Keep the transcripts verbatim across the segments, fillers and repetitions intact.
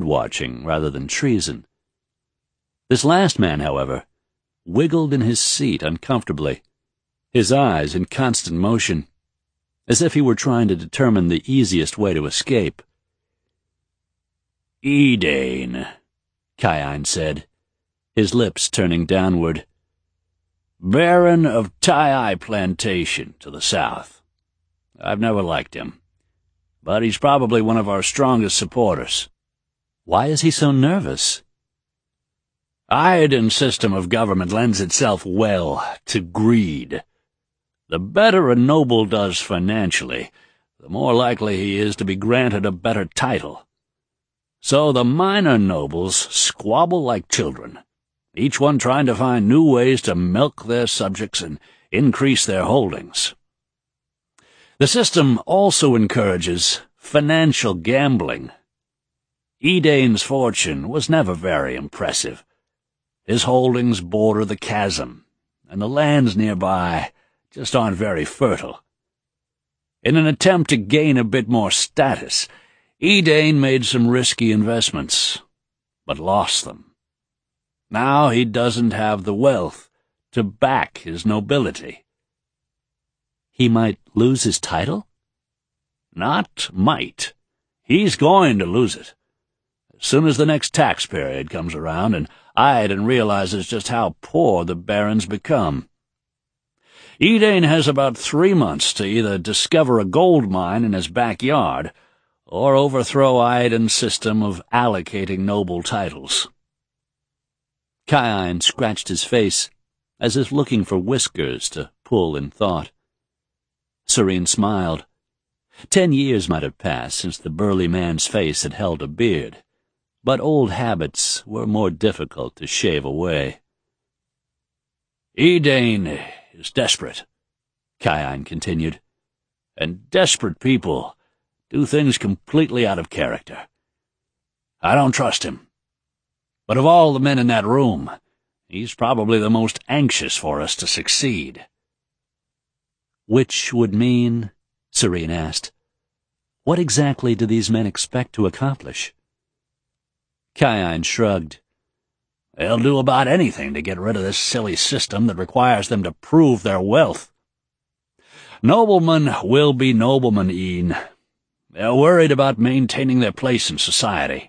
bird-watching rather than treason. This last man, however, wiggled in his seat uncomfortably, his eyes in constant motion, as if he were trying to determine the easiest way to escape. "Edain," Kian said, his lips turning downward. "Baron of Tai Plantation to the south. I've never liked him, but he's probably one of our strongest supporters." "Why is he so nervous?" "Iadin's system of government lends itself well to greed. The better a noble does financially, the more likely he is to be granted a better title. So the minor nobles squabble like children, each one trying to find new ways to milk their subjects and increase their holdings. The system also encourages financial gambling. Edain's fortune was never very impressive. His holdings border the chasm, and the lands nearby just aren't very fertile. In an attempt to gain a bit more status, Edain made some risky investments, but lost them. Now he doesn't have the wealth to back his nobility." "He might lose his title?" "Not might. He's going to lose it. As soon as the next tax period comes around and Iadin realizes just how poor the barons become. Edain has about three months to either discover a gold mine in his backyard or overthrow Iadin's system of allocating noble titles." Kian scratched his face, as if looking for whiskers to pull in thought. Serene smiled. Ten years might have passed since the burly man's face had held a beard, but old habits were more difficult to shave away. "Edain is desperate," Kian continued, "and desperate people do things completely out of character. I don't trust him. But of all the men in that room, he's probably the most anxious for us to succeed." "Which would mean," Serene asked, "what exactly do these men expect to accomplish?" Kian shrugged. "They'll do about anything to get rid of this silly system that requires them to prove their wealth. Noblemen will be noblemen, Ian. They're worried about maintaining their place in society."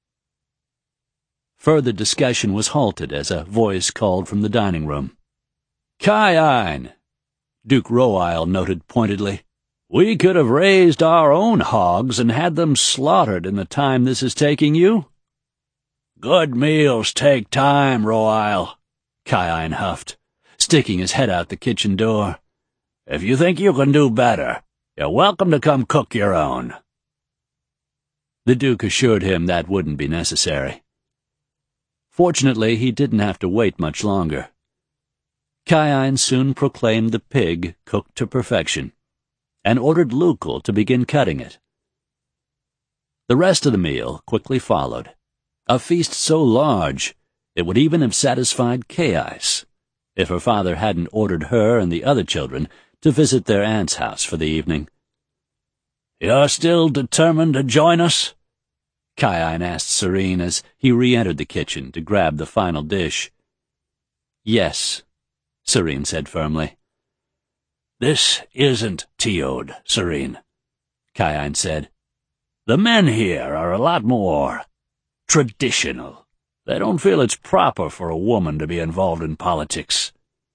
Further discussion was halted as a voice called from the dining room. "Kian," Duke Roeil noted pointedly, "we could have raised our own hogs and had them slaughtered in the time this is taking you." "Good meals take time, Roeil," Kian huffed, sticking his head out the kitchen door. "If you think you can do better, you're welcome to come cook your own." The Duke assured him that wouldn't be necessary. Fortunately, he didn't have to wait much longer. Kian soon proclaimed the pig cooked to perfection, and ordered Lukul to begin cutting it. The rest of the meal quickly followed, a feast so large it would even have satisfied Kais, if her father hadn't ordered her and the other children to visit their aunt's house for the evening. "You're still determined to join us?" Kian asked Serene as he re-entered the kitchen to grab the final dish. "Yes," Serene said firmly. "This isn't Teod, Serene," Kian said. "The men here are a lot more traditional. They don't feel it's proper for a woman to be involved in politics."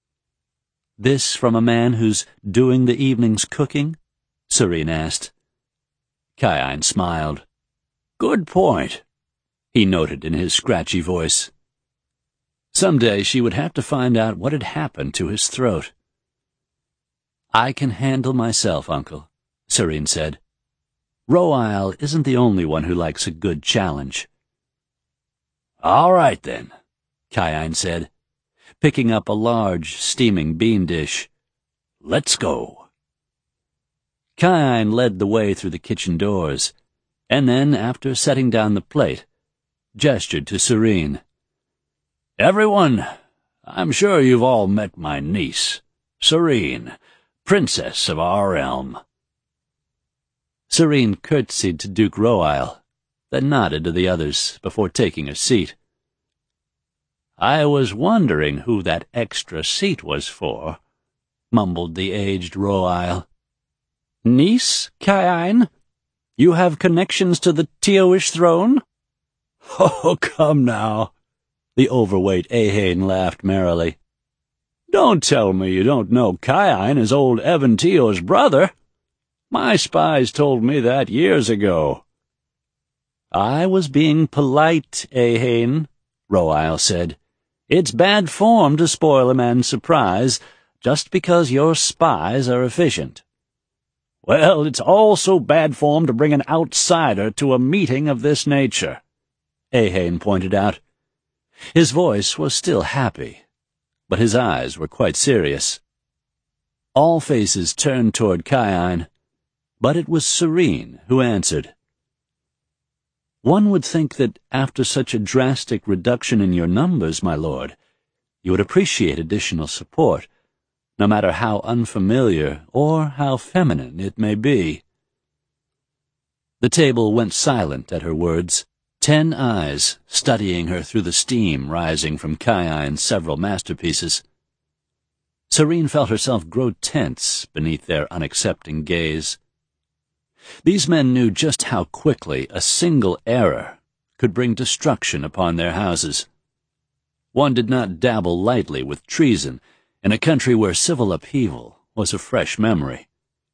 "This from a man who's doing the evening's cooking?" Serene asked. Kian smiled. "Good point," he noted in his scratchy voice. Someday she would have to find out what had happened to his throat. "I can handle myself, Uncle," Serene said. "Roeil isn't the only one who likes a good challenge." "All right, then," Kian said, picking up a large, steaming bean dish. "Let's go." Kian led the way through the kitchen doors, and then, after setting down the plate, gestured to Serene. "Everyone, I'm sure you've all met my niece, Serene, princess of our realm." Serene curtsied to Duke Roeil, then nodded to the others before taking a seat. "I was wondering who that extra seat was for," mumbled the aged Roail. "Niece, Kiine? You have connections to the Teoish throne?" "Oh, come now," the overweight Ahane laughed merrily. "Don't tell me you don't know Kiine as old Evan Teo's brother. My spies told me that years ago." "I was being polite, Ahane," Roail said. "It's bad form to spoil a man's surprise just because your spies are efficient." "Well, it's also bad form to bring an outsider to a meeting of this nature," Ahane pointed out. His voice was still happy, but his eyes were quite serious. All faces turned toward Kiine, but it was Sarene who answered. "One would think that after such a drastic reduction in your numbers, my lord, you would appreciate additional support, no matter how unfamiliar or how feminine it may be." The table went silent at her words, ten eyes studying her through the steam rising from Kiine's several masterpieces. Sarene felt herself grow tense beneath their unaccepting gaze. These men knew just how quickly a single error could bring destruction upon their houses. One did not dabble lightly with treason in a country where civil upheaval was a fresh memory.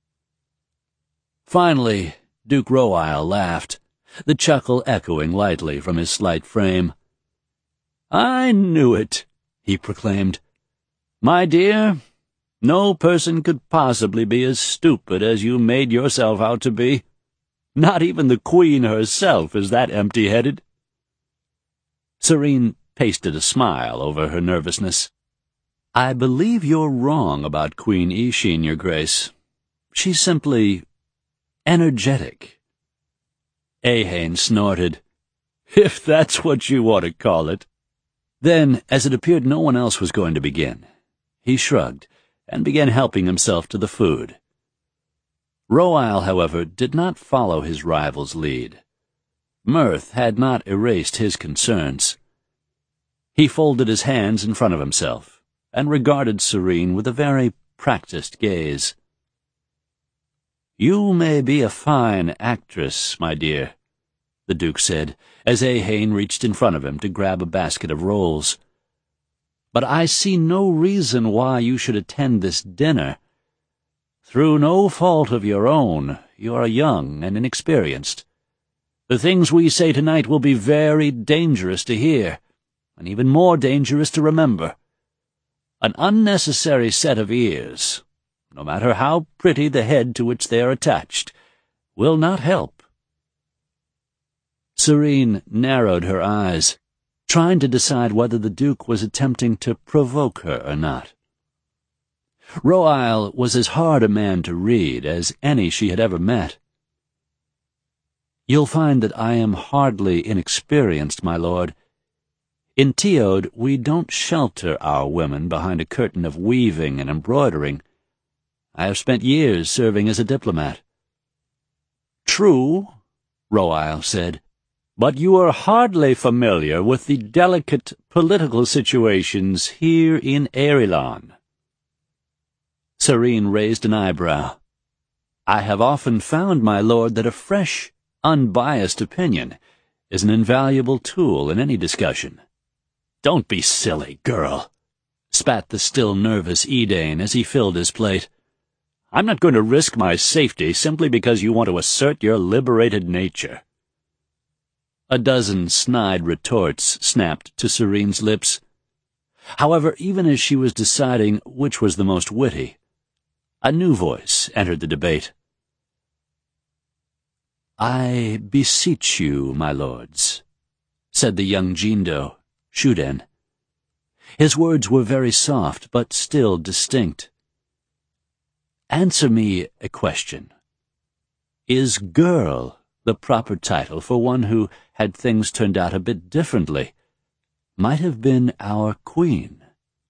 Finally, Duke Roail laughed, the chuckle echoing lightly from his slight frame. "I knew it," he proclaimed. "My dear, no person could possibly be as stupid as you made yourself out to be. Not even the Queen herself is that empty-headed." Sarene pasted a smile over her nervousness. "I believe you're wrong about Queen Ishin, Your Grace. She's simply energetic." Ahane snorted. "If that's what you want to call it." Then, as it appeared no one else was going to begin, he shrugged and began helping himself to the food. Roail, however, did not follow his rival's lead. Mirth had not erased his concerns. He folded his hands in front of himself and regarded Sarene with a very practiced gaze. "You may be a fine actress, my dear," the Duke said, as Ahane reached in front of him to grab a basket of rolls. "But I see no reason why you should attend this dinner. Through no fault of your own, you are young and inexperienced. The things we say tonight will be very dangerous to hear, and even more dangerous to remember. An unnecessary set of ears, no matter how pretty the head to which they are attached, will not help." Sarene narrowed her eyes, trying to decide whether the Duke was attempting to provoke her or not. Roail was as hard a man to read as any she had ever met. "You'll find that I am hardly inexperienced, my lord. In Teod, we don't shelter our women behind a curtain of weaving and embroidering. I have spent years serving as a diplomat." "True," Roail said, "but you are hardly familiar with the delicate political situations here in Aerilon." Sarene raised an eyebrow. "I have often found, my lord, that a fresh, unbiased opinion is an invaluable tool in any discussion." "Don't be silly, girl," spat the still nervous Edain as he filled his plate. "I'm not going to risk my safety simply because you want to assert your liberated nature." A dozen snide retorts snapped to Sarene's lips. However, even as she was deciding which was the most witty, a new voice entered the debate. "I beseech you, my lords," said the young Jindo, Shuden. His words were very soft, but still distinct. "Answer me a question. Is girl the proper title for one who, had things turned out a bit differently, might have been our queen?"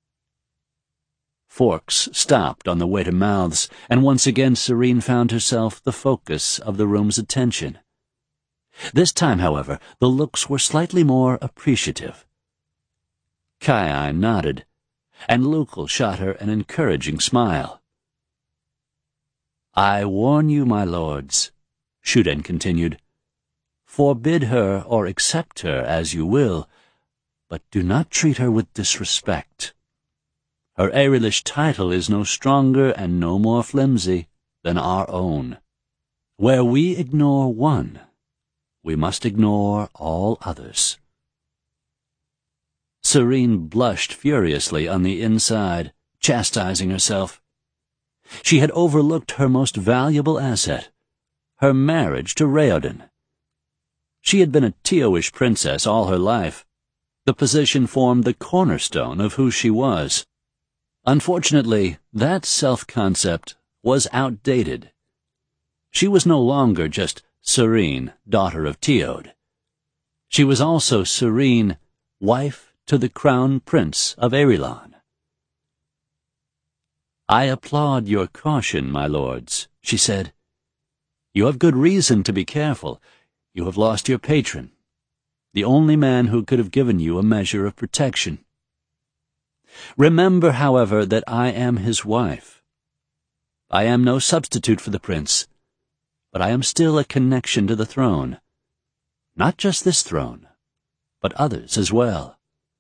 Forks stopped on the way to mouths, and once again Sarene found herself the focus of the room's attention. This time, however, the looks were slightly more appreciative. Kiai nodded, and Lukel shot her an encouraging smile. "I warn you, my lords," Shuden continued, "forbid her or accept her as you will, but do not treat her with disrespect. Her Eilish title is no stronger and no more flimsy than our own. Where we ignore one, we must ignore all others." Serene blushed furiously on the inside, chastising herself. She had overlooked her most valuable asset, her marriage to Raoden. She had been a Tioish princess all her life. The position formed the cornerstone of who she was. Unfortunately, that self-concept was outdated. She was no longer just Serene, daughter of Teod. She was also Serene, wife to the crown prince of Erilon. "I applaud your caution, my lords," she said. "You have good reason to be careful. You have lost your patron, the only man who could have given you a measure of protection. Remember, however, that I am his wife. I am no substitute for the prince, but I am still a connection to the throne. Not just this throne, but others as well."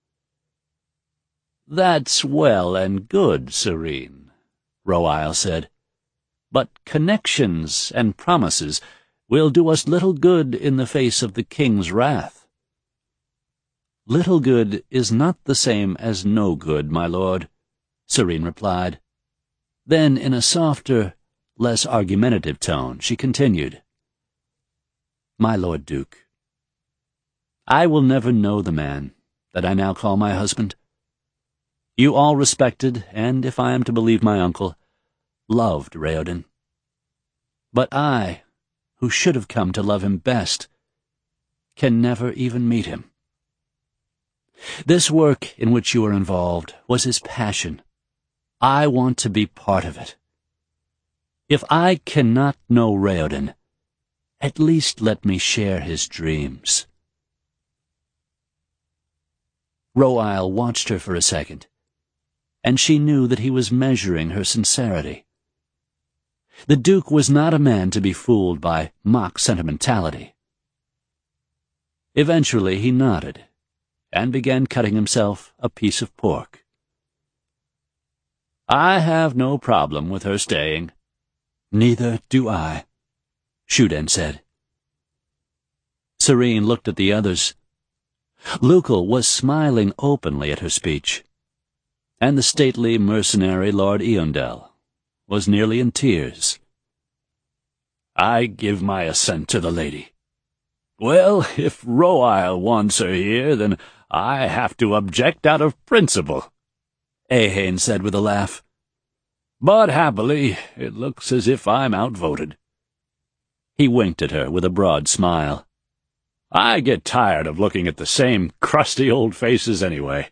"That's well and good, Serene," Roail said. "But connections and promises will do us little good in the face of the king's wrath." "Little good is not the same as no good, my lord," Serene replied. Then, in a softer, less argumentative tone, she continued, "My lord Duke, I will never know the man that I now call my husband. You all respected, and, if I am to believe my uncle, loved Raoden. But I, who should have come to love him best, can never even meet him. This work in which you are involved was his passion. I want to be part of it. If I cannot know Raoden, at least let me share his dreams." Roail watched her for a second, and she knew that he was measuring her sincerity. The Duke was not a man to be fooled by mock sentimentality. Eventually he nodded, and began cutting himself a piece of pork. "I have no problem with her staying." "Neither do I," Shuden said. Serene looked at the others. Lukel was smiling openly at her speech, and the stately mercenary Lord Eondel was nearly in tears. "I give my assent to the lady. Well, if Roail wants her here, then I have to object out of principle," Ehane said with a laugh. "But happily, it looks as if I'm outvoted." He winked at her with a broad smile. "I get tired of looking at the same crusty old faces anyway."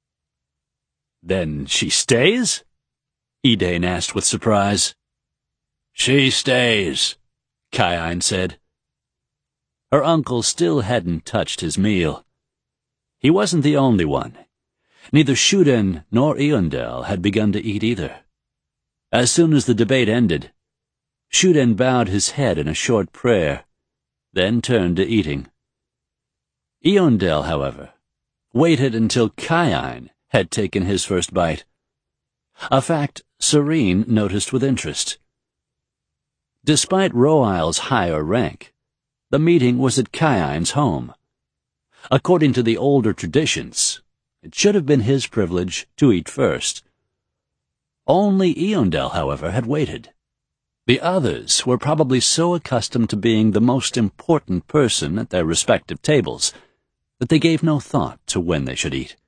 "Then she stays?" Edain asked with surprise. "She stays," Kiai said. Her uncle still hadn't touched his meal. He wasn't the only one. Neither Shuden nor Eondel had begun to eat either. As soon as the debate ended, Shuden bowed his head in a short prayer, then turned to eating. Eondel, however, waited until Kiai had taken his first bite, a fact Serene noticed with interest. Despite Roail's higher rank, the meeting was at Kiai's home. According to the older traditions, it should have been his privilege to eat first. Only Eondel, however, had waited. The others were probably so accustomed to being the most important person at their respective tables that they gave no thought to when they should eat.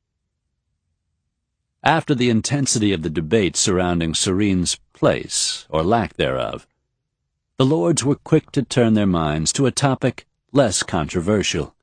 After the intensity of the debate surrounding Serene's place, or lack thereof, the lords were quick to turn their minds to a topic less controversial.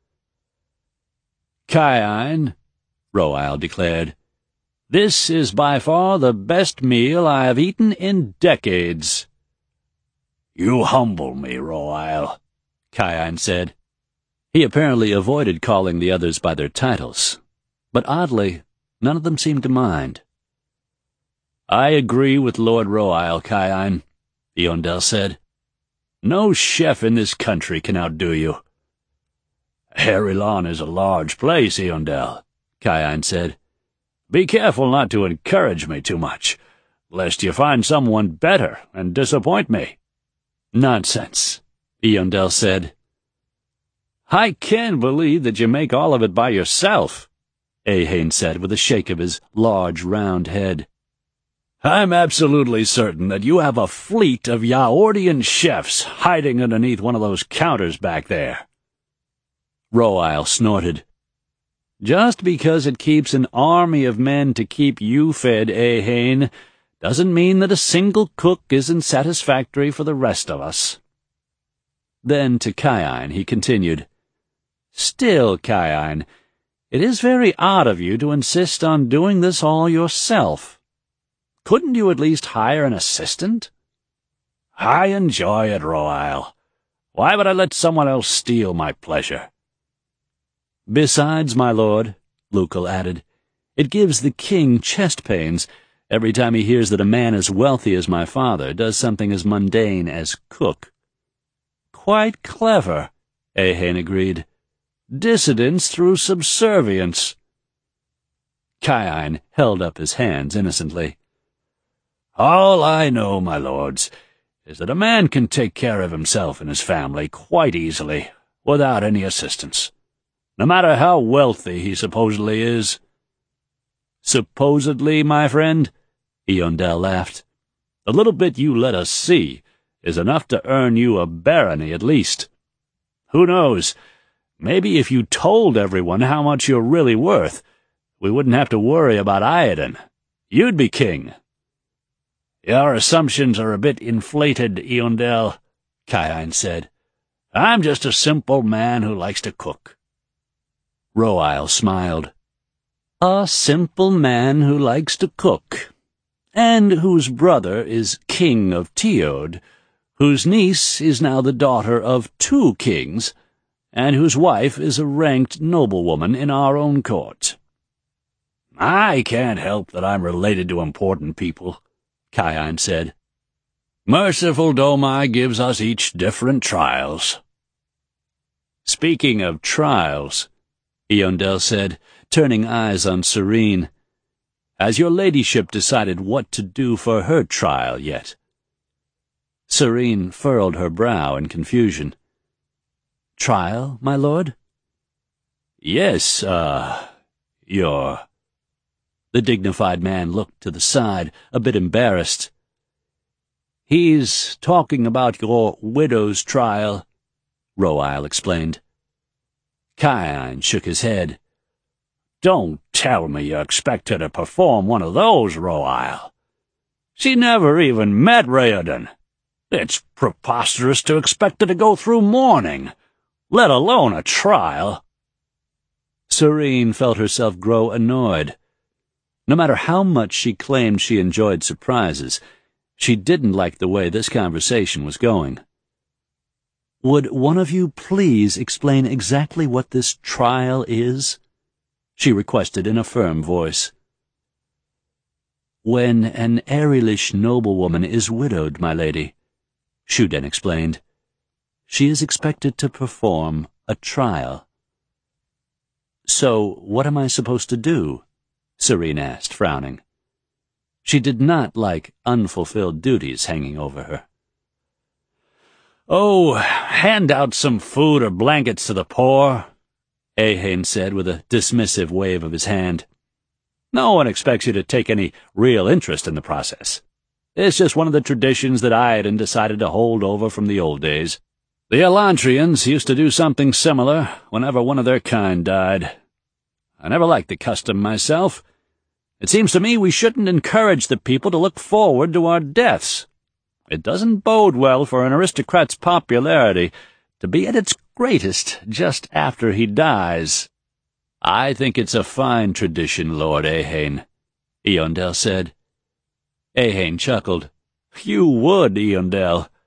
"Kiai," Roail declared, "this is by far the best meal I have eaten in decades." "You humble me, Roail," Kion said. He apparently avoided calling the others by their titles, but oddly, none of them seemed to mind. I agree with Lord Roeisle, Kion, Eondel said. No chef in this country can outdo you. Harrylawn is a large place, Eondel, Kion said. Be careful not to encourage me too much, lest you find someone better and disappoint me. Nonsense, Eondel said. I can't believe that you make all of it by yourself, Ahane said with a shake of his large, round head. I'm absolutely certain that you have a fleet of Yaordian chefs hiding underneath one of those counters back there. Roeisle snorted. Just because it keeps an army of men to keep you fed, Ahane, doesn't mean that a single cook isn't satisfactory for the rest of us. Then to Kion he continued, Still, Kion, it is very odd of you to insist on doing this all yourself. Couldn't you at least hire an assistant? I enjoy it, Roeisle. Why would I let someone else steal my pleasure? Besides, my lord, Lukel added, it gives the king chest pains every time he hears that a man as wealthy as my father does something as mundane as cook. Quite clever, Ahane agreed. Dissidence through subservience. Kion held up his hands innocently. All I know, my lords, is that a man can take care of himself and his family quite easily, without any assistance, no matter how wealthy he supposedly is. Supposedly, my friend? Eondel laughed. The little bit you let us see is enough to earn you a barony at least. Who knows? Maybe if you told everyone how much you're really worth, we wouldn't have to worry about Iadon. You'd be king. Your assumptions are a bit inflated, Eondel, Kion said. I'm just a simple man who likes to cook. Roeisle smiled. A simple man who likes to cook, and whose brother is king of Teod, whose niece is now the daughter of two kings, and whose wife is a ranked noblewoman in our own court. I can't help that I'm related to important people, Kion said. Merciful Domai gives us each different trials. Speaking of trials, Eondel said, turning eyes on Serene, has your ladyship decided what to do for her trial yet? Serene furrowed her brow in confusion. Trial, my lord? Yes, uh, your... The dignified man looked to the side, a bit embarrassed. He's talking about your widow's trial, Roeisle explained. Kion shook his head. Don't tell me you expect her to perform one of those, Roeisle. She never even met Raoden. It's preposterous to expect her to go through mourning, let alone a trial. Serene felt herself grow annoyed. No matter how much she claimed she enjoyed surprises, she didn't like the way this conversation was going. Would one of you please explain exactly what this trial is? She requested in a firm voice. When an Airilish noblewoman is widowed, my lady, Shuden explained, she is expected to perform a trial. So what am I supposed to do? Serene asked, frowning. She did not like unfulfilled duties hanging over her. Oh, hand out some food or blankets to the poor, Ahane said with a dismissive wave of his hand. No one expects you to take any real interest in the process. It's just one of the traditions that Iadon decided to hold over from the old days. The Elantrians used to do something similar whenever one of their kind died. I never liked the custom myself. It seems to me we shouldn't encourage the people to look forward to our deaths. It doesn't bode well for an aristocrat's popularity to be at its greatest just after he dies. I think it's a fine tradition, Lord Ahane, Eondel said. Ahane chuckled. You would, Eondel.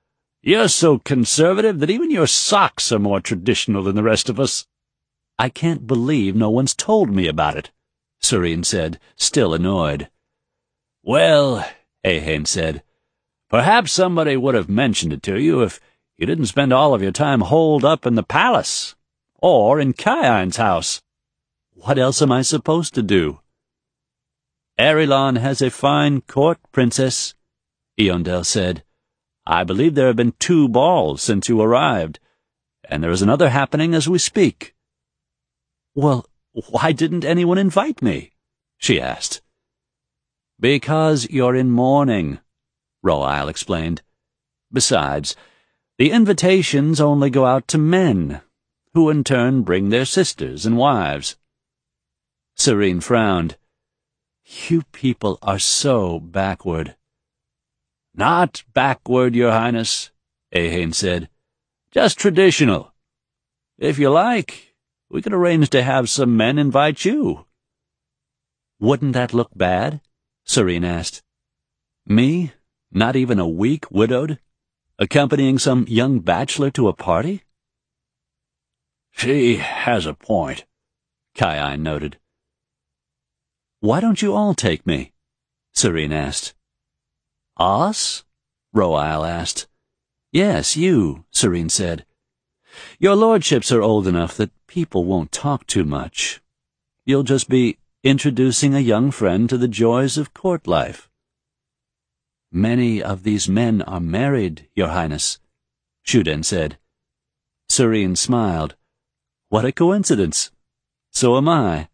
You're so conservative that even your socks are more traditional than the rest of us. I can't believe no one's told me about it, Serene said, still annoyed. Well, Ahane said, perhaps somebody would have mentioned it to you if you didn't spend all of your time holed up in the palace, or in Kaine's house. What else am I supposed to do? Erilon has a fine court, Princess, Eondel said. I believe there have been two balls since you arrived, and there is another happening as we speak. Well, why didn't anyone invite me? She asked. Because you're in mourning, Roail explained. Besides, the invitations only go out to men, who in turn bring their sisters and wives. Serene frowned. You people are so backward. Not backward, Your Highness, Ahane said. Just traditional. If you like, we could arrange to have some men invite you. Wouldn't that look bad? Serene asked. Me, not even a week widowed, accompanying some young bachelor to a party? She has a point, Kaine noted. Why don't you all take me? Serene asked. Us? Roail asked. Yes, you, Serene said. Your lordships are old enough that people won't talk too much. You'll just be introducing a young friend to the joys of court life. Many of these men are married, Your Highness, Shuden said. Serene smiled. What a coincidence. So am I.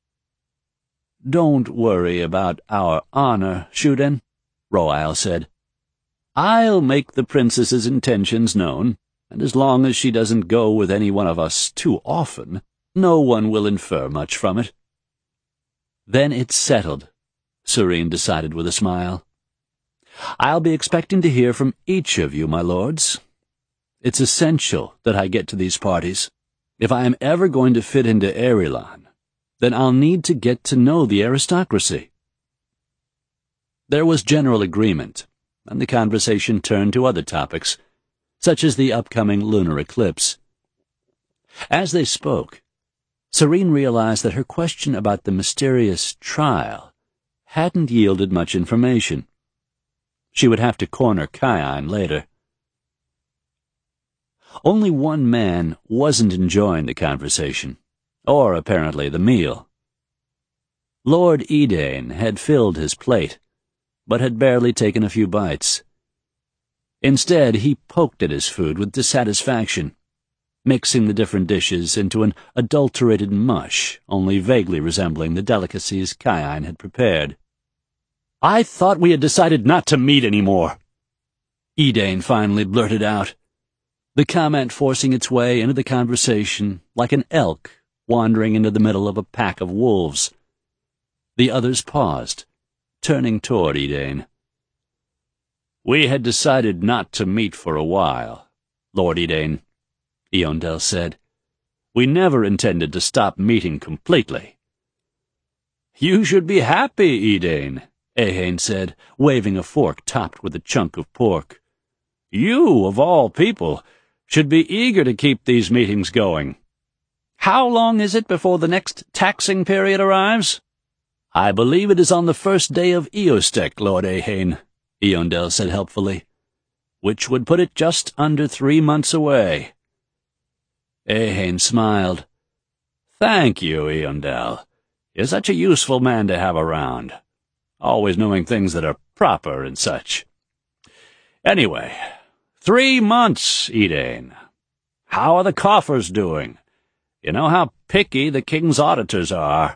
Don't worry about our honor, Shuden, Roail said. I'll make the princess's intentions known, and as long as she doesn't go with any one of us too often, no one will infer much from it. Then it's settled, Serene decided with a smile. I'll be expecting to hear from each of you, my lords. It's essential that I get to these parties. If I am ever going to fit into Erilon, then I'll need to get to know the aristocracy. There was general agreement, and the conversation turned to other topics, such as the upcoming lunar eclipse. As they spoke, Serene realized that her question about the mysterious trial hadn't yielded much information. She would have to corner Kaine later. Only one man wasn't enjoying the conversation, or apparently the meal. Lord Edain had filled his plate, but had barely taken a few bites. Instead, he poked at his food with dissatisfaction, mixing the different dishes into an adulterated mush only vaguely resembling the delicacies Kaine had prepared. I thought we had decided not to meet anymore, Edain finally blurted out, the comment forcing its way into the conversation like an elk wandering into the middle of a pack of wolves. The others paused, turning toward Edain. We had decided not to meet for a while, Lord Edain, Eondel said. We never intended to stop meeting completely. You should be happy, Edain, Ahane said, waving a fork topped with a chunk of pork. You, of all people, should be eager to keep these meetings going. How long is it before the next taxing period arrives? I believe it is on the first day of Eostek, Lord Ahane, Eondel said helpfully, which would put it just under three months away. Ahane smiled. Thank you, Eondel. You're such a useful man to have around, always knowing things that are proper and such. Anyway, three months, Edain. How are the coffers doing? You know how picky the king's auditors are.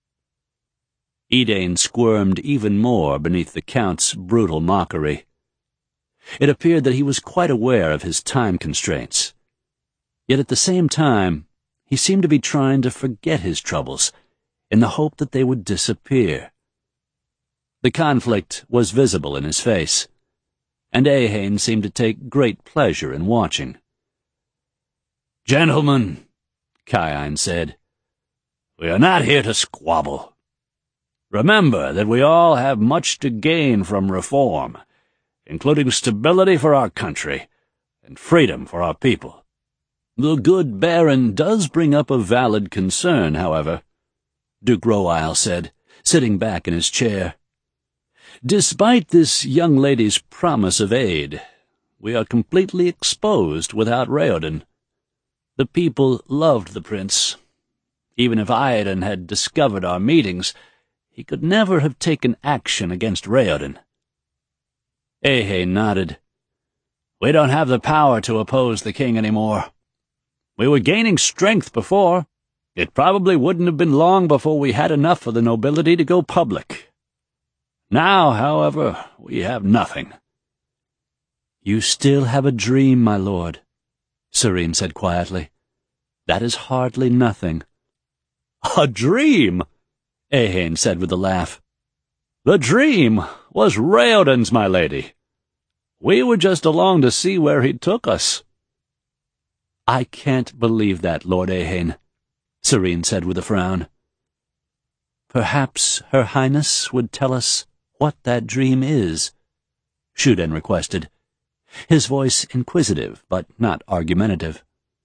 Edain squirmed even more beneath the Count's brutal mockery. It appeared that he was quite aware of his time constraints. Yet at the same time, he seemed to be trying to forget his troubles, in the hope that they would disappear. The conflict was visible in his face, and Ahane seemed to take great pleasure in watching. Gentlemen, Kaine said, we are not here to squabble. Remember that we all have much to gain from reform, including stability for our country, and freedom for our people. The good Baron does bring up a valid concern, however, Duke Roeisle said, sitting back in his chair. Despite this young lady's promise of aid, we are completely exposed without Raoden. The people loved the prince. Even if Iadon had discovered our meetings, he could never have taken action against Raoden. Eihane nodded. We don't have the power to oppose the king anymore. We were gaining strength before. It probably wouldn't have been long before we had enough of the nobility to go public. Now, however, we have nothing. You still have a dream, my lord, Sarene said quietly. That is hardly nothing. A dream, Eihane said with a laugh. The dream was Raoden's, my lady. We were just along to see where he took us. I can't believe that, Lord Eihane, Sarene said with a frown. Perhaps Her Highness would tell us what that dream is, Shuden requested, his voice inquisitive but not argumentative.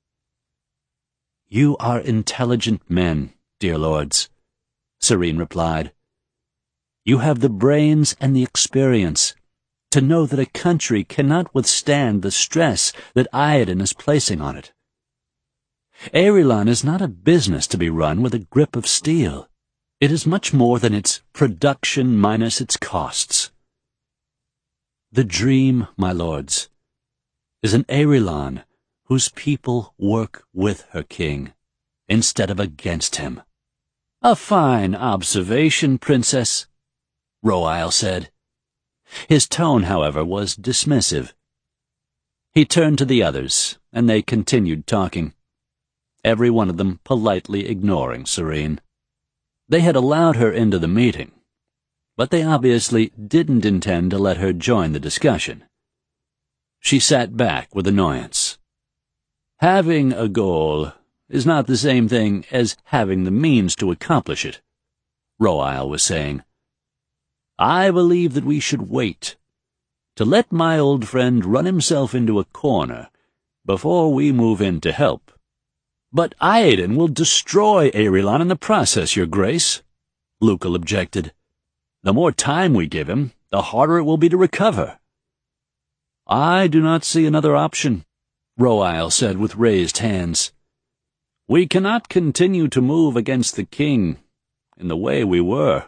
You are intelligent men, dear lords, Sarene replied. You have the brains and the experience to know that a country cannot withstand the stress that Iadon is placing on it. Aerilan is not a business to be run with a grip of steel. It is much more than its production minus its costs. The dream, my lords, is an Aerilan whose people work with her king, instead of against him. A fine observation, Princess, Roeisle said. His tone, however, was dismissive. He turned to the others, and they continued talking, every one of them politely ignoring Sarene. They had allowed her into the meeting, but they obviously didn't intend to let her join the discussion. She sat back with annoyance. Having a goal is not the same thing as having the means to accomplish it, Roeisle was saying. I believe that we should wait to let my old friend run himself into a corner before we move in to help. But Iadon will destroy Aerilan in the process, Your Grace, Lucal objected. The more time we give him, the harder it will be to recover. I do not see another option, Roeisle said with raised hands. We cannot continue to move against the king in the way we were.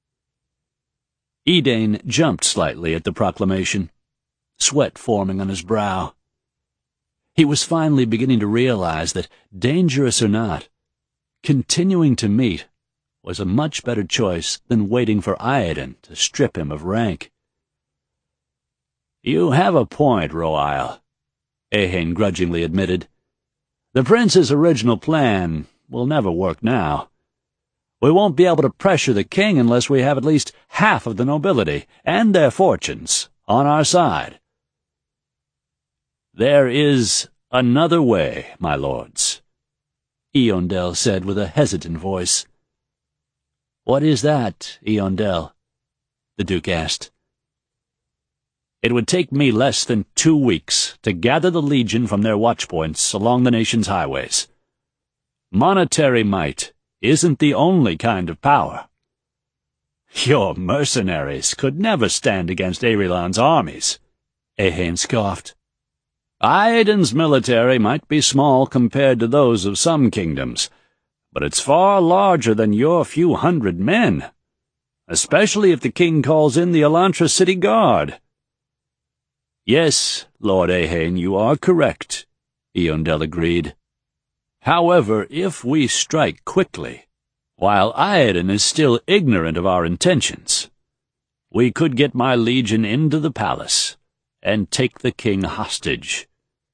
Edain jumped slightly at the proclamation, sweat forming on his brow. He was finally beginning to realize that, dangerous or not, continuing to meet was a much better choice than waiting for Iadon to strip him of rank. You have a point, Roeisle, Eihane grudgingly admitted. The prince's original plan will never work now. We won't be able to pressure the king unless we have at least half of the nobility and their fortunes on our side. There is another way, my lords, Eondel said with a hesitant voice. What is that, Eondel? The Duke asked. It would take me less than two weeks to gather the Legion from their watchpoints along the nation's highways. Monetary might isn't the only kind of power. Your mercenaries could never stand against Aerilan's armies, Eihane scoffed. Iadon's military might be small compared to those of some kingdoms, but it's far larger than your few hundred men, especially if the king calls in the Elantra City Guard. Yes, Lord Eihane, you are correct, Eondel agreed. However, if we strike quickly, while Iadon is still ignorant of our intentions, we could get my legion into the palace and take the king hostage.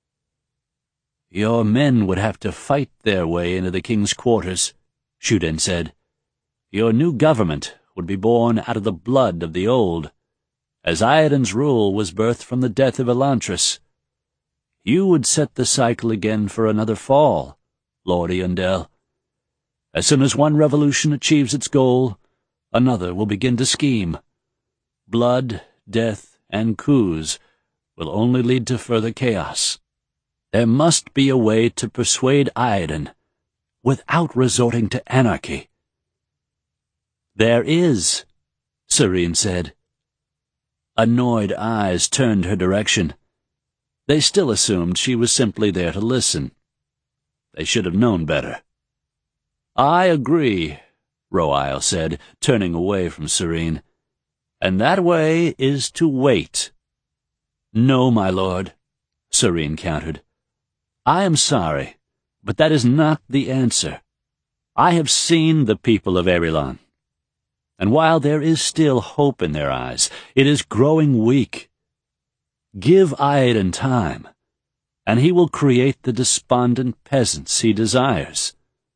Your men would have to fight their way into the king's quarters, Shuden said. Your new government would be born out of the blood of the old, as Iadon's rule was birthed from the death of Elantris. You would set the cycle again for another fall, Lord Eondel. As soon as one revolution achieves its goal, another will begin to scheme. Blood, death, and coups will only lead to further chaos. There must be a way to persuade Iadon without resorting to anarchy. There is, Serene said. Annoyed eyes turned her direction. They still assumed she was simply there to listen. They should have known better. I agree, Roeil said, turning away from Serene. And that way is to wait. No, my lord, Serene countered. I am sorry, but that is not the answer. I have seen the people of Aerilon, and while there is still hope in their eyes, it is growing weak. Give Iadon time, and he will create the despondent peasants he desires.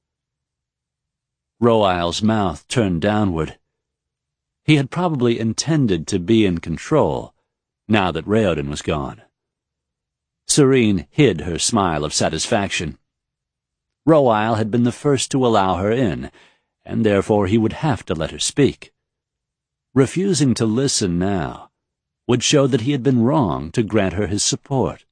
Roeil's mouth turned downward. He had probably intended to be in control, now that Raoden was gone. Serene hid her smile of satisfaction. Roeil had been the first to allow her in, and therefore he would have to let her speak. Refusing to listen now would show that he had been wrong to grant her his support.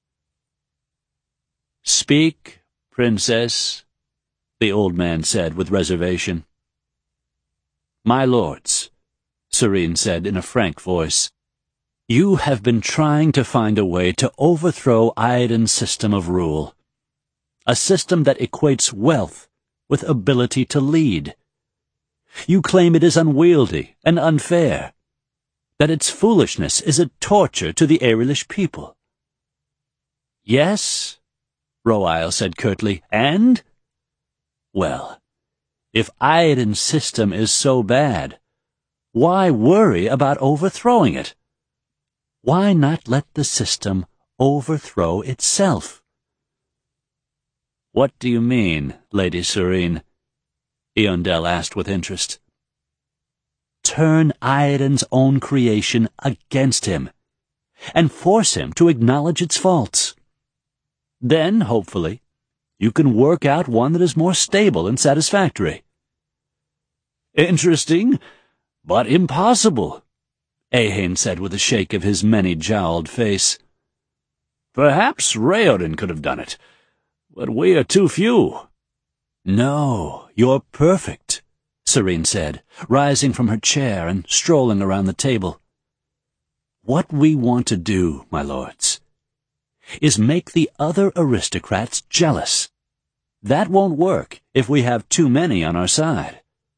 Speak, princess, the old man said with reservation. My lords, Serene said in a frank voice, you have been trying to find a way to overthrow Iadon's system of rule, a system that equates wealth with ability to lead. You claim it is unwieldy and unfair, that its foolishness is a torture to the Aerilish people. Yes, Roeil said curtly, and? Well, if Iadon's system is so bad, why worry about overthrowing it? Why not let the system overthrow itself? What do you mean, Lady Serene? Eondel asked with interest. Turn Iadon's own creation against him, and force him to acknowledge its faults. Then, hopefully, you can work out one that is more stable and satisfactory. Interesting, but impossible, Eihane said with a shake of his many-jowled face. Perhaps Raoden could have done it, but we are too few. No, you're perfect, Serene said, rising from her chair and strolling around the table. What we want to do, my lords, is make the other aristocrats jealous. That won't work if we have too many on our side.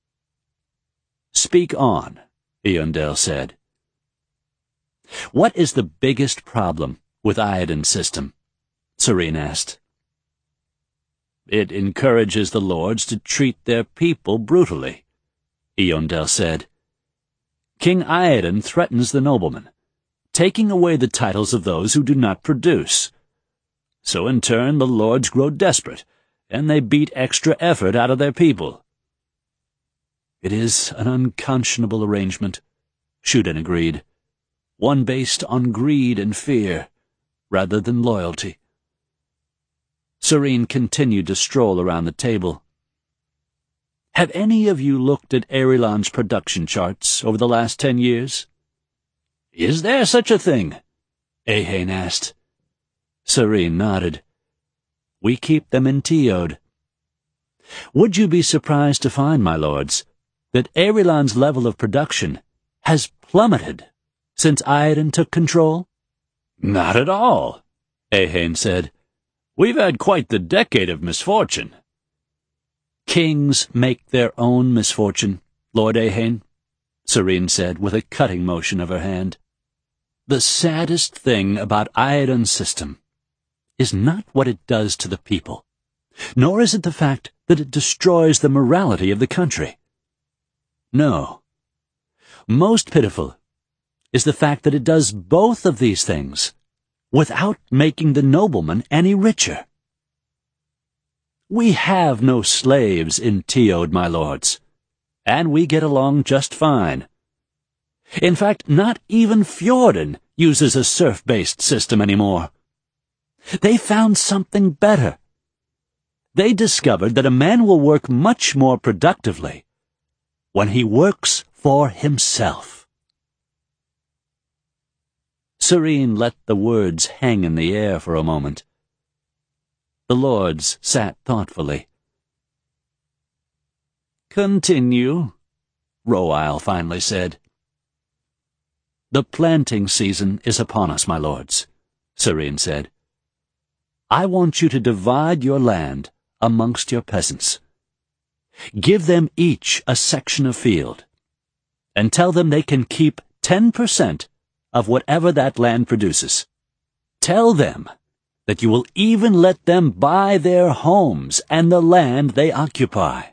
Speak on, Eondel said. What is the biggest problem with Iadon's system? Serene asked. It encourages the lords to treat their people brutally, Eondel said. King Iadon threatens the noblemen, taking away the titles of those who do not produce. So in turn the lords grow desperate, and they beat extra effort out of their people. It is an unconscionable arrangement, Shuden agreed. One based on greed and fear, rather than loyalty. Serene continued to stroll around the table. Have any of you looked at Aerilon's production charts over the last ten years? Is there such a thing? Eihane asked. Serene nodded. We keep them in Teod. Would you be surprised to find, my lords, that Aerilon's level of production has plummeted since Iadon took control? Not at all, Eihane said. We've had quite the decade of misfortune. Kings make their own misfortune, Lord Eihane, Serene said with a cutting motion of her hand. The saddest thing about Iadon's system is not what it does to the people, nor is it the fact that it destroys the morality of the country. No. Most pitiful is the fact that it does both of these things without making the nobleman any richer. We have no slaves in Teod, my lords, and we get along just fine. In fact, not even Fjorden uses a serf-based system anymore. They found something better. They discovered that a man will work much more productively when he works for himself. Serene let the words hang in the air for a moment, The lords sat thoughtfully. "Continue," Roeil finally said. "The planting season is upon us, my lords," Sarene said. "I want you to divide your land amongst your peasants. Give them each a section of field, and tell them they can keep ten percent of whatever that land produces. Tell them that you will even let them buy their homes and the land they occupy."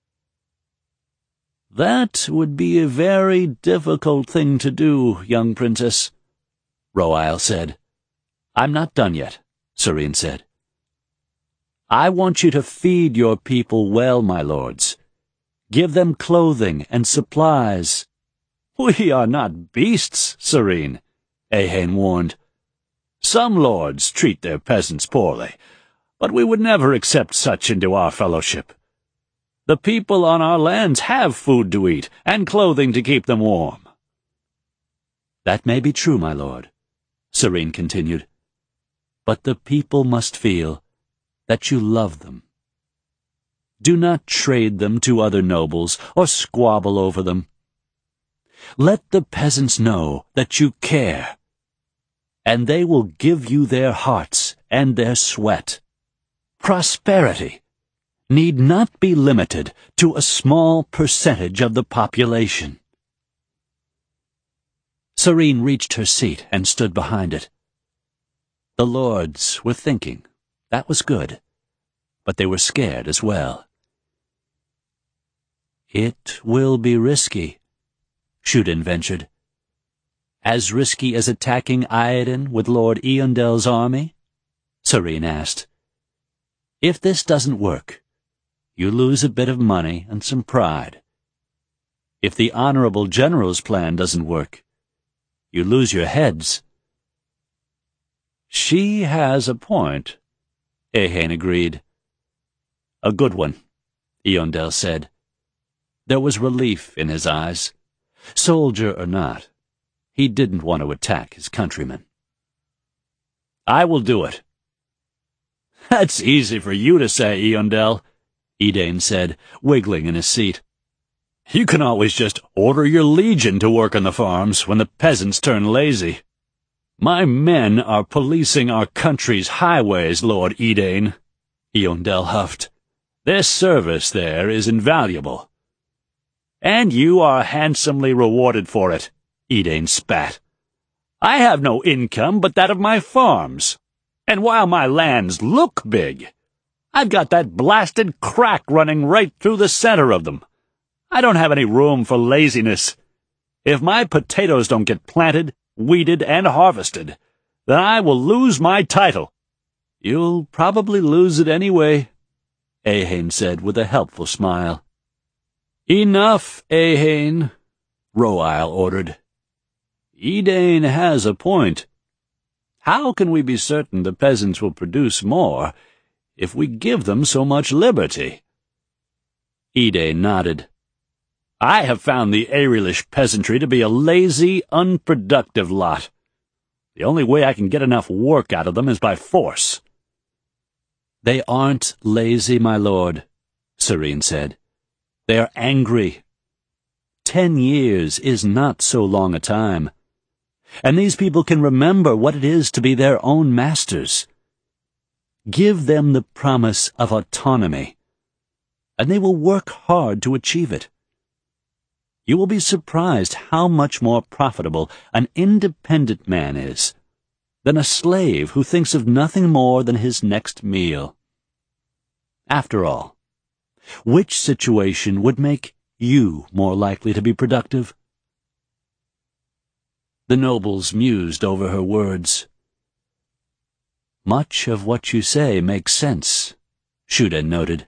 "That would be a very difficult thing to do, young princess," Roeil said. "I'm not done yet," Sarene said. "I want you to feed your people well, my lords. Give them clothing and supplies." "We are not beasts, Sarene," Eihane warned. "Some lords treat their peasants poorly, but we would never accept such into our fellowship. The people on our lands have food to eat and clothing to keep them warm." "That may be true, my lord," Sarene continued, "but the people must feel that you love them. Do not trade them to other nobles or squabble over them. Let the peasants know that you care, and they will give you their hearts and their sweat. Prosperity need not be limited to a small percentage of the population." Sarene reached her seat and stood behind it. The lords were thinking. That was good, but they were scared as well. "It will be risky," Shuden ventured. "As risky as attacking Iadon with Lord Eondel's army?" Sarene asked. "If this doesn't work, you lose a bit of money and some pride. If the honorable general's plan doesn't work, you lose your heads." "She has a point," Eihane agreed. "A good one," Eondel said. There was relief in his eyes. Soldier or not, he didn't want to attack his countrymen. "I will do it." "That's easy for you to say, Eondel," Edain said, wiggling in his seat. "You can always just order your legion to work on the farms when the peasants turn lazy." "My men are policing our country's highways, Lord Edain," Eondel huffed. "Their service there is invaluable." "And you are handsomely rewarded for it," Edain spat. "I have no income but that of my farms, and while my lands look big, I've got that blasted crack running right through the center of them. I don't have any room for laziness. If my potatoes don't get planted, weeded, and harvested, then I will lose my title." "You'll probably lose it anyway," Eihane said with a helpful smile. "Enough, Eihane," Roeil ordered. "Edain has a point. How can we be certain the peasants will produce more if we give them so much liberty?" Edain nodded. "I have found the Arelish peasantry to be a lazy, unproductive lot. The only way I can get enough work out of them is by force." "They aren't lazy, my lord," Sarene said. "They are angry. Ten years is not so long a time, and these people can remember what it is to be their own masters. Give them the promise of autonomy, and they will work hard to achieve it. You will be surprised how much more profitable an independent man is than a slave who thinks of nothing more than his next meal. After all, which situation would make you more likely to be productive?" The nobles mused over her words. "Much of what you say makes sense," Shuden noted.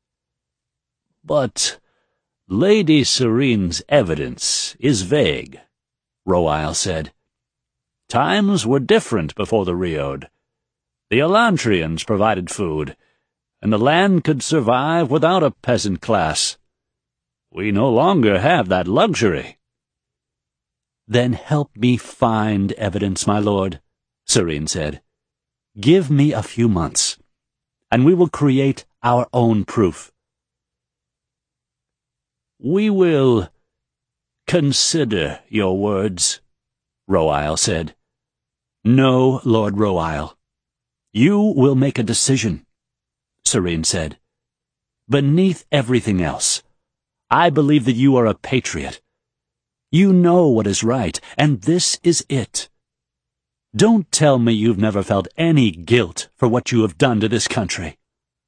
"But Lady Sarene's evidence is vague," Roeil said. "Times were different before the Riod. The Elantrians provided food, and the land could survive without a peasant class. We no longer have that luxury." "Then help me find evidence, my lord," Sarene said. "Give me a few months, and we will create our own proof. We will consider your words, Roeil said. No, Lord Roeil. You will make a decision, Sarene said. Beneath everything else, I believe that you are a patriot. You know what is right, and this is it. Don't tell me you've never felt any guilt for what you have done to this country.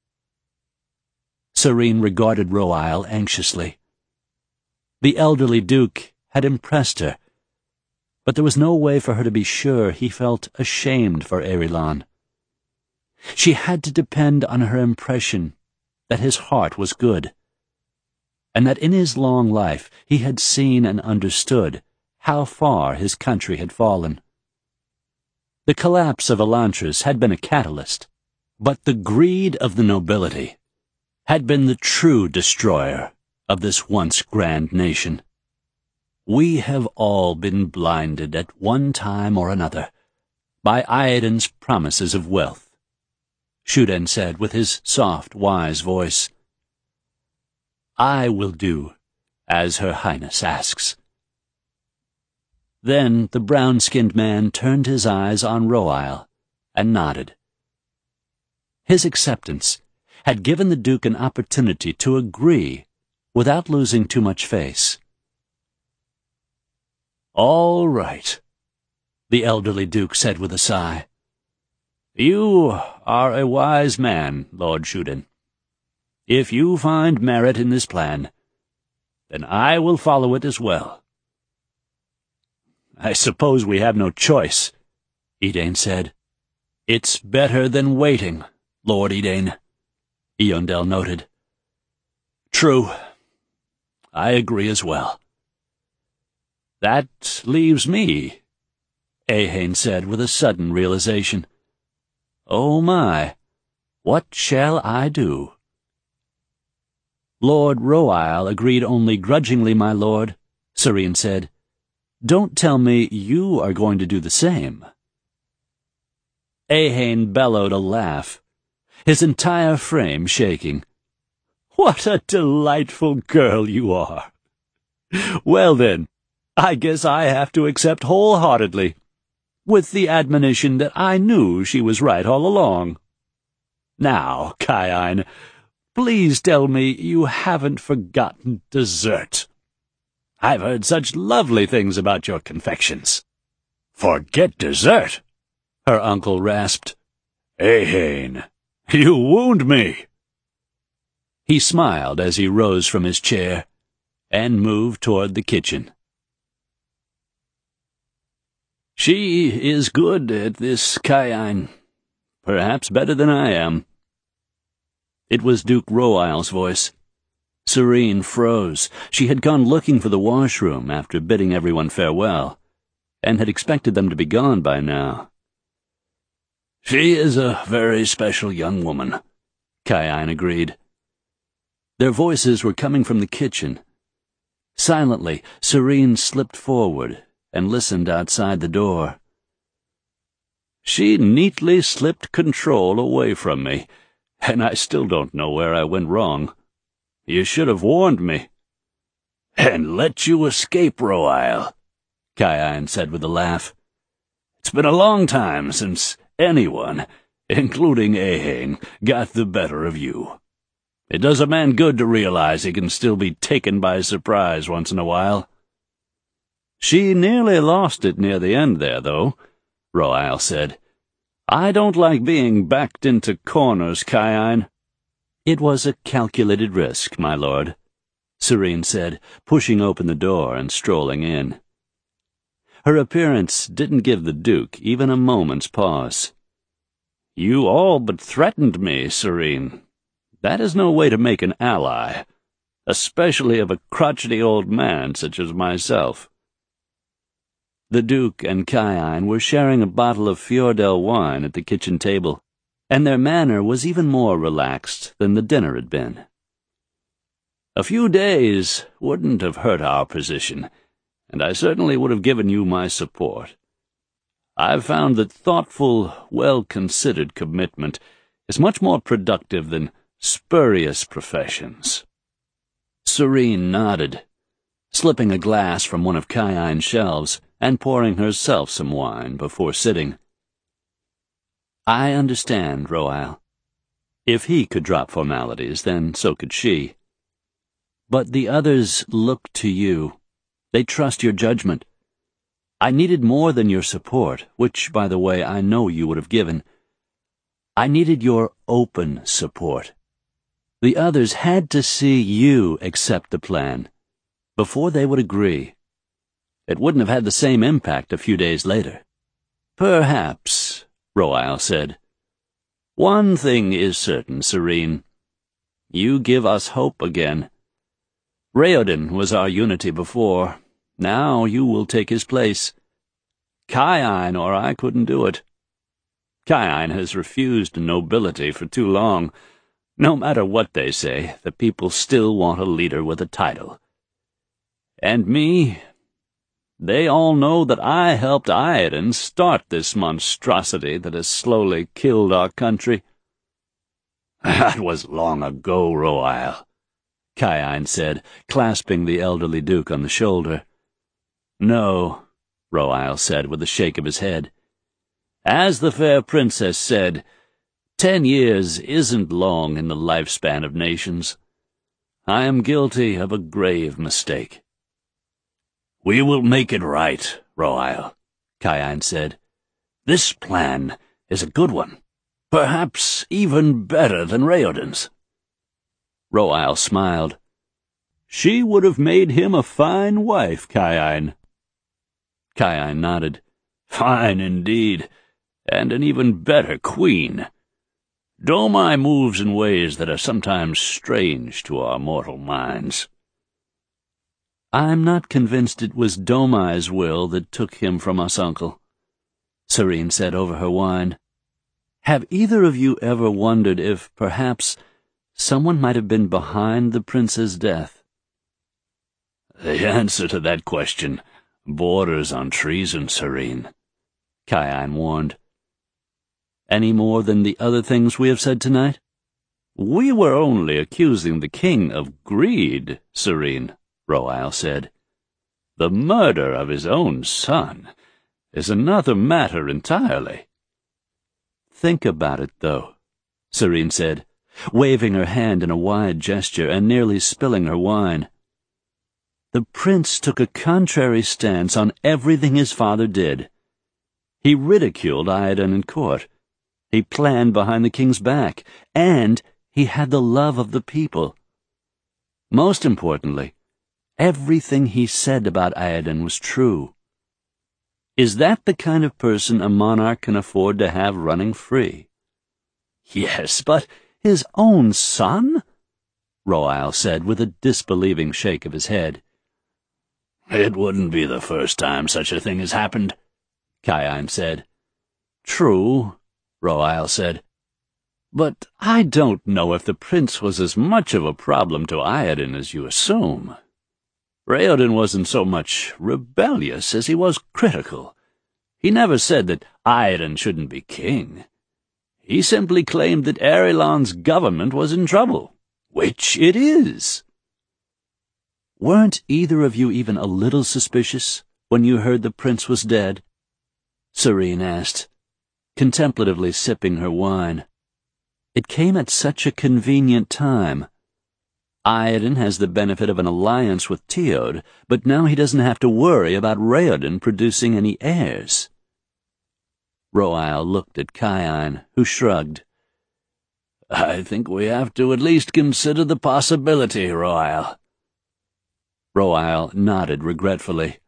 Sarene regarded Roeil anxiously. The elderly duke had impressed her, but there was no way for her to be sure he felt ashamed for Erilon. She had to depend on her impression that his heart was good, and that in his long life he had seen and understood how far his country had fallen. The collapse of Elantris had been a catalyst, but the greed of the nobility had been the true destroyer of this once grand nation. We have all been blinded at one time or another by Iadon's promises of wealth, Shuden said with his soft, wise voice. I will do as Her Highness asks. Then the brown-skinned man turned his eyes on Roeil and nodded. His acceptance had given the Duke an opportunity to agree without losing too much face. All right, the elderly Duke said with a sigh. You are a wise man, Lord Shuden. If you find merit in this plan, then I will follow it as well. I suppose we have no choice, Edain said. It's better than waiting, Lord Edain, Eondel noted. True. I agree as well. That leaves me, Ehain said with a sudden realization. Oh my, what shall I do? Lord Roeil agreed only grudgingly, my lord, Sarene said. Don't tell me you are going to do the same. Ehain bellowed a laugh, his entire frame shaking. What a delightful girl you are! Well then, I guess I have to accept wholeheartedly, with the admonition that I knew she was right all along. Now, Kion, please tell me you haven't forgotten dessert. I've heard such lovely things about your confections. Forget dessert? Her uncle rasped. Ehain, you wound me. He smiled as he rose from his chair and moved toward the kitchen. She is good at this, Kion. Perhaps better than I am. It was Duke Roeil's voice. Sarene froze. She had gone looking for the washroom after bidding everyone farewell, and had expected them to be gone by now. She is a very special young woman, Kion agreed. Their voices were coming from the kitchen. Silently, Sarene slipped forward and listened outside the door. She neatly slipped control away from me, and I still don't know where I went wrong. You should have warned me. And let you escape, Roeil, Kion said with a laugh. It's been a long time since anyone, including Ehain, got the better of you. It does a man good to realize he can still be taken by surprise once in a while. She nearly lost it near the end there, though, Roeil said. I don't like being backed into corners, Kion. It was a calculated risk, my lord, Sarene said, pushing open the door and strolling in. Her appearance didn't give the Duke even a moment's pause. You all but threatened me, Sarene. That is no way to make an ally, especially of a crotchety old man such as myself. The Duke and Kion were sharing a bottle of Fjordell wine at the kitchen table, and their manner was even more relaxed than the dinner had been. A few days wouldn't have hurt our position, and I certainly would have given you my support. I've found that thoughtful, well-considered commitment is much more productive than spurious professions. Serene nodded, slipping a glass from one of Kaiane's shelves and pouring herself some wine before sitting. I understand, Roail. If he could drop formalities, then so could she. But the others look to you. They trust your judgment. I needed more than your support, which, by the way, I know you would have given. I needed your open support. The others had to see you accept the plan before they would agree. It wouldn't have had the same impact a few days later. Perhaps, Roail said. One thing is certain, Serene. You give us hope again. Raoden was our unity before. Now you will take his place. Kaiane or I couldn't do it. Kaiane has refused nobility for too long. No matter what they say, the people still want a leader with a title. And me, they all know that I helped Iadon start this monstrosity that has slowly killed our country. That was long ago, Roail, Kaiane said, clasping the elderly duke on the shoulder. No, Roail said with a shake of his head. As the fair princess said, ten years isn't long in the lifespan of nations. I am guilty of a grave mistake. We will make it right, Roail, Kaiane said. This plan is a good one, perhaps even better than Raoden's. Roail smiled. She would have made him a fine wife, Kaiane. Kaiane nodded. Fine indeed, and an even better queen. Domai moves in ways that are sometimes strange to our mortal minds. I'm not convinced it was Domai's will that took him from us, Uncle, Serene said over her wine. Have either of you ever wondered if, perhaps, someone might have been behind the prince's death? The answer to that question borders on treason, Serene, Kaiane warned. Any more than the other things we have said tonight? We were only accusing the king of greed, Serene, Roail said. The murder of his own son is another matter entirely. Think about it, though, Serene said, waving her hand in a wide gesture and nearly spilling her wine. The prince took a contrary stance on everything his father did. He ridiculed Iadon in court. He planned behind the king's back, and he had the love of the people. Most importantly, everything he said about Iadon was true. Is that the kind of person a monarch can afford to have running free? Yes, but his own son? Roail said with a disbelieving shake of his head. It wouldn't be the first time such a thing has happened, Kaiane said. True, Roail said. But I don't know if the prince was as much of a problem to Iadon as you assume. Raoden wasn't so much rebellious as he was critical. He never said that Iadon shouldn't be king. He simply claimed that Arilon's government was in trouble, which it is. Weren't either of you even a little suspicious when you heard the prince was dead? Serene asked, contemplatively sipping her wine. It came at such a convenient time. Iadon has the benefit of an alliance with Teod, but now he doesn't have to worry about Raoden producing any heirs. Roail looked at Kaiane, who shrugged. I think we have to at least consider the possibility, Roail. Roail nodded regretfully.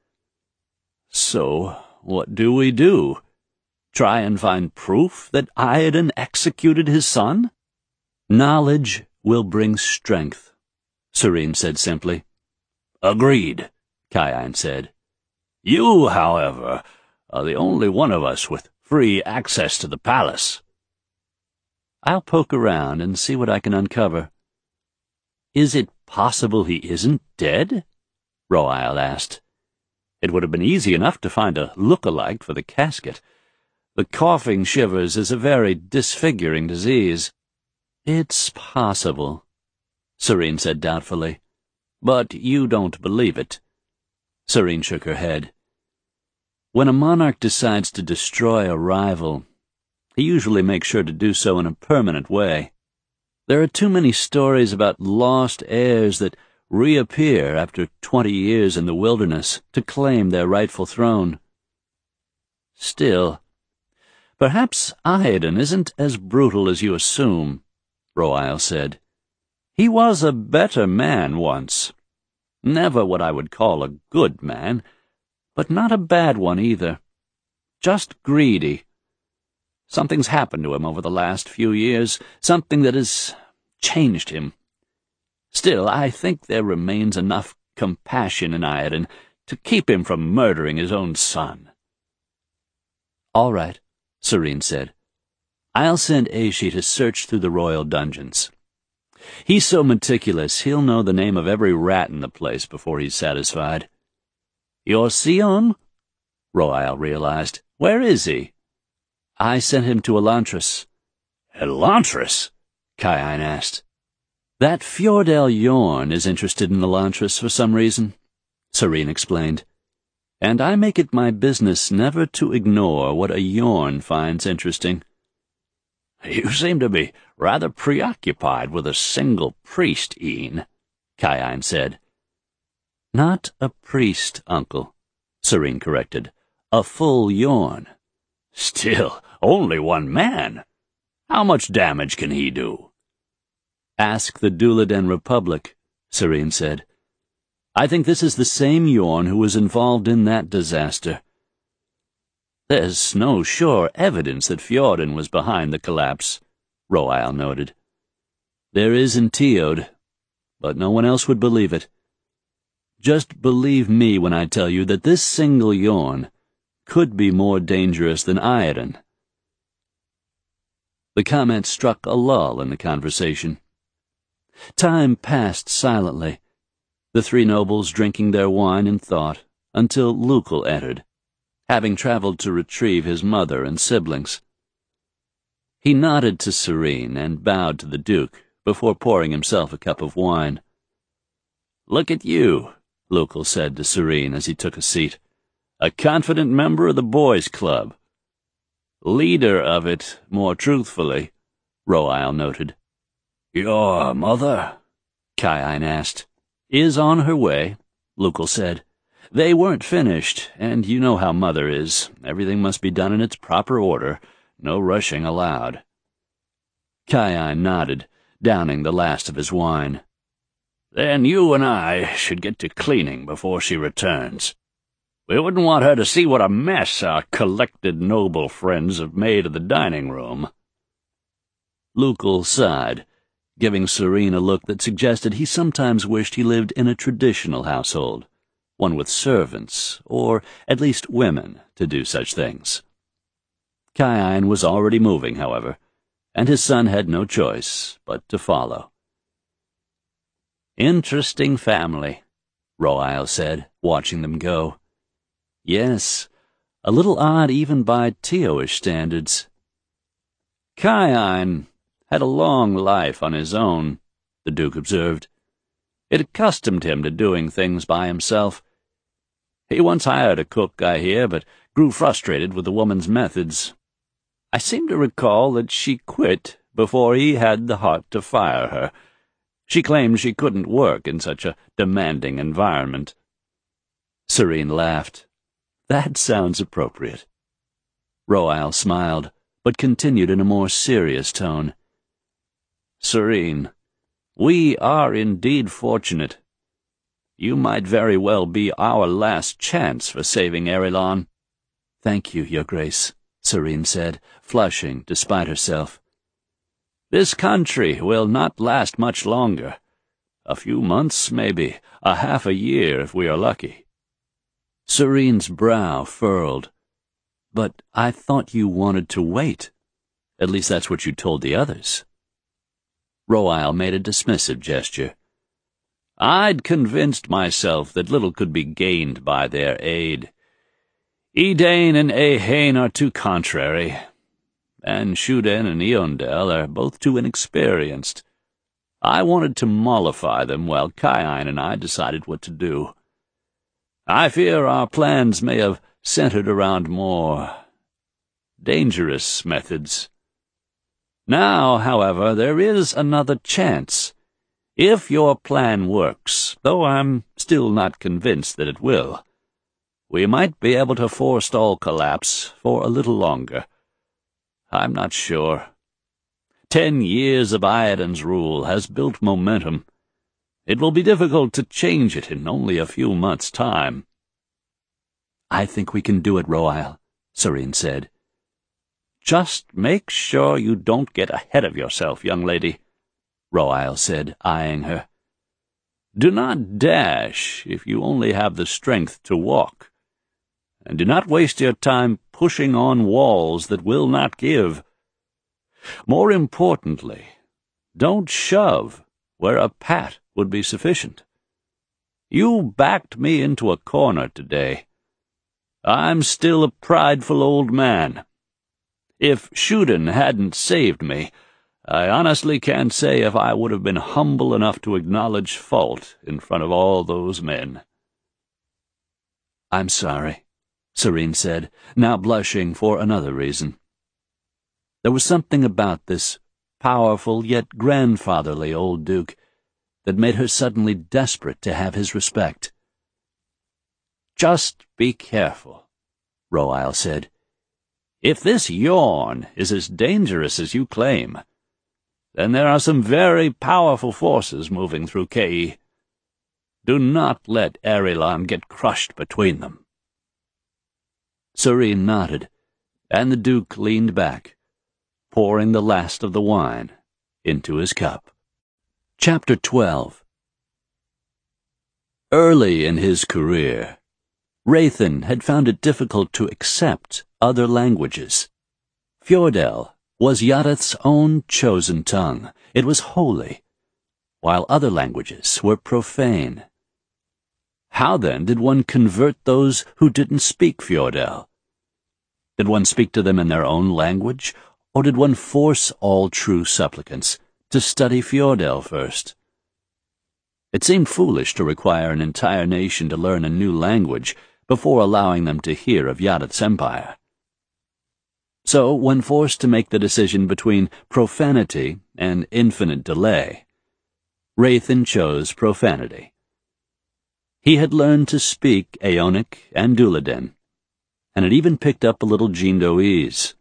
So, what do we do? Try and find proof that Iadon executed his son? Knowledge will bring strength, Serene said simply. Agreed, Kaiane said. You, however, are the only one of us with free access to the palace. I'll poke around and see what I can uncover. Is it possible he isn't dead? Roail asked. It would have been easy enough to find a look-alike for the casket. The coughing shivers is a very disfiguring disease. It's possible, Serene said doubtfully. But you don't believe it. Serene shook her head. When a monarch decides to destroy a rival, he usually makes sure to do so in a permanent way. There are too many stories about lost heirs that reappear after twenty years in the wilderness to claim their rightful throne. Still, perhaps Iadon isn't as brutal as you assume, Roial said. He was a better man once. Never what I would call a good man, but not a bad one either. Just greedy. Something's happened to him over the last few years, something that has changed him. Still, I think there remains enough compassion in Iadon to keep him from murdering his own son. All right, Serene said. I'll send Aishi to search through the royal dungeons. He's so meticulous, he'll know the name of every rat in the place before he's satisfied. Your Sion? Roial realized. Where is he? I sent him to Elantris. Elantris? Kian asked. That Fjordell Yorn is interested in Elantris for some reason, Serene explained. And I make it my business never to ignore what a Yorn finds interesting. You seem to be rather preoccupied with a single priest, Ian, Kian said. Not a priest, Uncle, Serene corrected. A full Yorn. Still, only one man. How much damage can he do? Ask the Dulladen Republic, Serene said. I think this is the same Yorn who was involved in that disaster. There's no sure evidence that Fjorden was behind the collapse, Roial noted. There is in Teod, but no one else would believe it. Just believe me when I tell you that this single Yorn could be more dangerous than Iadon. The comment struck a lull in the conversation. Time passed silently, the three nobles drinking their wine in thought, until Lukel entered, having traveled to retrieve his mother and siblings. He nodded to Serene and bowed to the Duke before pouring himself a cup of wine. Look at you, Lukel said to Serene as he took a seat. A confident member of the boys' club. Leader of it, more truthfully, Roial noted. Your mother? Kian asked. Is on her way, Lukel said. They weren't finished, and you know how Mother is. Everything must be done in its proper order, no rushing allowed. Kian nodded, downing the last of his wine. Then you and I should get to cleaning before she returns. We wouldn't want her to see what a mess our collected noble friends have made of the dining room. Lukel sighed, giving Serene a look that suggested he sometimes wished he lived in a traditional household, one with servants, or at least women, to do such things. Kian was already moving, however, and his son had no choice but to follow. Interesting family, Roial said, watching them go. Yes, a little odd even by Teoish standards. Kian had a long life on his own, the Duke observed. It accustomed him to doing things by himself. He once hired a cook, I hear, but grew frustrated with the woman's methods. I seem to recall that she quit before he had the heart to fire her. She claimed she couldn't work in such a demanding environment. Serene laughed. That sounds appropriate. Roial smiled, but continued in a more serious tone. Serene, we are indeed fortunate. You might very well be our last chance for saving Erilon. Thank you, Your Grace, Serene said, flushing despite herself. This country will not last much longer. A few months, maybe, a half a year if we are lucky. Serene's brow furled. But I thought you wanted to wait. At least that's what you told the others. Roial made a dismissive gesture. I'd convinced myself that little could be gained by their aid. Edain and Ehain are too contrary, and Shuden and Eondel are both too inexperienced. I wanted to mollify them while Kion and I decided what to do. I fear our plans may have centered around more dangerous methods. Now, however, there is another chance. If your plan works, though I'm still not convinced that it will, we might be able to forestall collapse for a little longer. I'm not sure. Ten years of Iadon's rule has built momentum. It will be difficult to change it in only a few months' time. I think we can do it, Roial, Sarene said. Just make sure you don't get ahead of yourself, young lady, Roial said, eyeing her. Do not dash if you only have the strength to walk. And do not waste your time pushing on walls that will not give. More importantly, don't shove where a pat would be sufficient. You backed me into a corner today. I'm still a prideful old man. If Shuden hadn't saved me, I honestly can't say if I would have been humble enough to acknowledge fault in front of all those men. I'm sorry, Sarene said, now blushing for another reason. There was something about this powerful yet grandfatherly old duke that made her suddenly desperate to have his respect. Just be careful, Roial said. If this Yorn is as dangerous as you claim, then there are some very powerful forces moving through Kei. Do not let Arilon get crushed between them. Sarene nodded, and the Duke leaned back, pouring the last of the wine into his cup. Chapter twelve. Early in his career, Rathen had found it difficult to accept other languages. Fjordell was Yadath's own chosen tongue. It was holy, while other languages were profane. How then did one convert those who didn't speak Fjordell? Did one speak to them in their own language, or did one force all true supplicants to study Fjordell first? It seemed foolish to require an entire nation to learn a new language before allowing them to hear of Yadath's empire. So, when forced to make the decision between profanity and infinite delay, Rathen chose profanity. He had learned to speak Aeonic and Dulladen, and had even picked up a little Jindoese.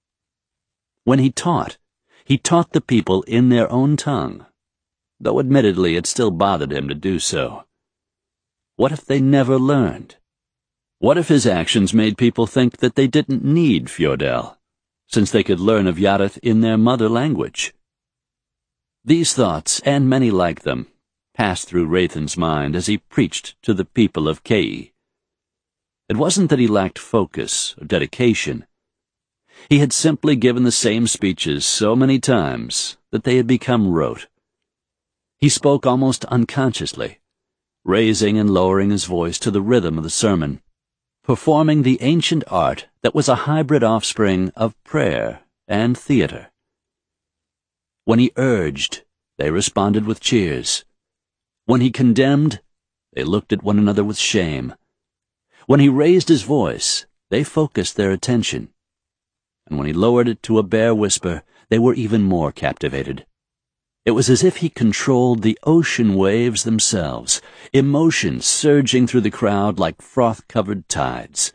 When he taught, he taught the people in their own tongue, though admittedly it still bothered him to do so. What if they never learned? What if his actions made people think that they didn't need Fjordell, since they could learn of Yadath in their mother language? These thoughts, and many like them, passed through Rathen's mind as he preached to the people of Kei. It wasn't that he lacked focus or dedication. He had simply given the same speeches so many times that they had become rote. He spoke almost unconsciously, raising and lowering his voice to the rhythm of the sermon, performing the ancient art that was a hybrid offspring of prayer and theater. When he urged, they responded with cheers. When he condemned, they looked at one another with shame. When he raised his voice, they focused their attention. And when he lowered it to a bare whisper, they were even more captivated. It was as if he controlled the ocean waves themselves, emotions surging through the crowd like froth-covered tides.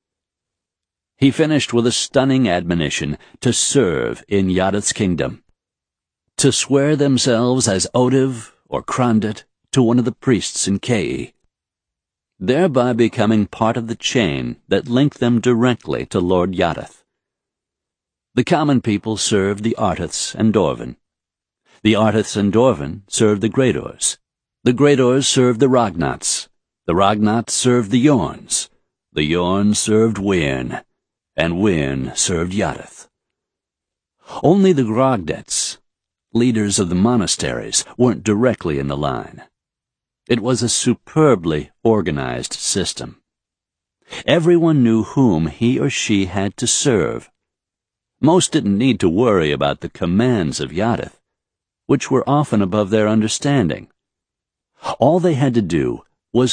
He finished with a stunning admonition to serve in Yadath's kingdom, to swear themselves as Odiv or Krandet to one of the priests in Kei, thereby becoming part of the chain that linked them directly to Lord Yadath. The common people served the Arthas and Dorvan. The Arthas and Dorvan served the Gradors. The Gradors served the Ragnats. The Ragnats served the Yorns. The Yorns served Wyrn. And Wyrn served Yadath. Only the Grogdets, leaders of the monasteries, weren't directly in the line. It was a superbly organized system. Everyone knew whom he or she had to serve. Most didn't need to worry about the commands of Yadath, which were often above their understanding. All they had to do